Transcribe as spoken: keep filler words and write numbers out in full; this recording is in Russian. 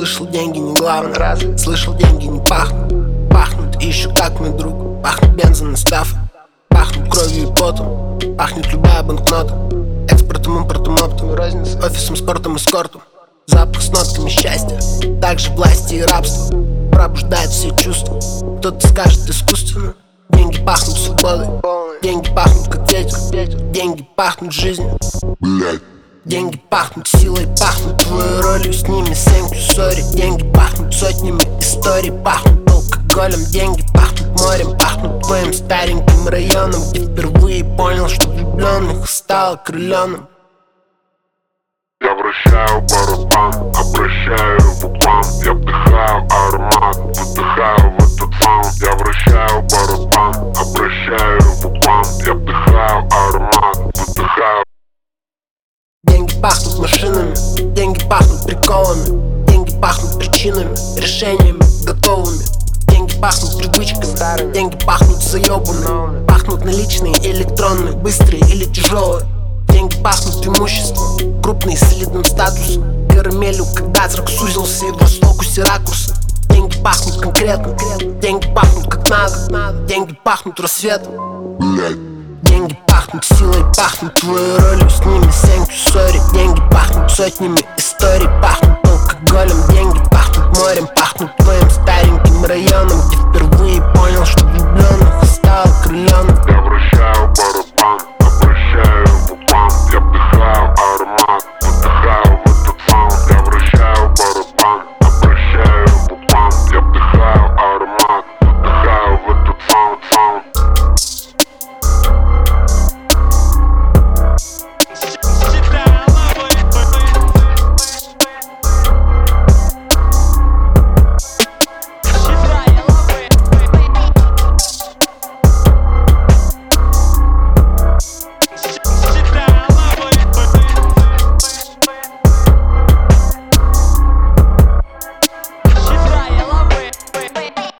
Слышал, деньги не главное. Разве? Слышал, деньги не пахнут. Пахнут еще как, мой друг. Пахнут бензин и стаф. Пахнут кровью и потом. Пахнет любая банкнота. Экспортом, импортом, оптом. Разница. Офисом, спортом, эскортом. Запах с нотками счастья. Также власти и рабства. Пробуждает все чувства. Кто-то скажет искусственно. Деньги пахнут свободой. Деньги пахнут как ветер. Деньги пахнут жизнью. Деньги пахнут силой, пахнут твоей ролью. С ними thank you, sorry. Деньги пахнут сотнями историй. Пахнут алкоголем. Деньги пахнут морем. Пахнут твоим стареньким районом, где впервые понял, что влюбленных стал окрыленным. Я вращаю барабан, обращаю его к вам. Я вдыхаю аромат, выдыхаю в этот саунд. Я вращаю барабан, обращаю его к вам. Я вдыхаю аромат, выдыхаю. Деньги пахнут машинами, деньги пахнут приколами. Деньги пахнут причинами, решениями готовыми. Деньги пахнут привычками, деньги пахнут заебанными. Пахнут наличные, электронные, быстрые или тяжелые. Деньги пахнут имуществом, крупные с солидным статусом. Карамелью, когда зрак сузился и в фокусе ракурса. Деньги пахнут конкретно, деньги пахнут как надо. Деньги пахнут рассветом. Деньги пахнут силой, пахнут твоей ролью. С ними thank you, sorry. Деньги пахнут сотнями историй. Пахнут алкоголем, деньги пахнут морем. Пахнут твоим стареньким районом, где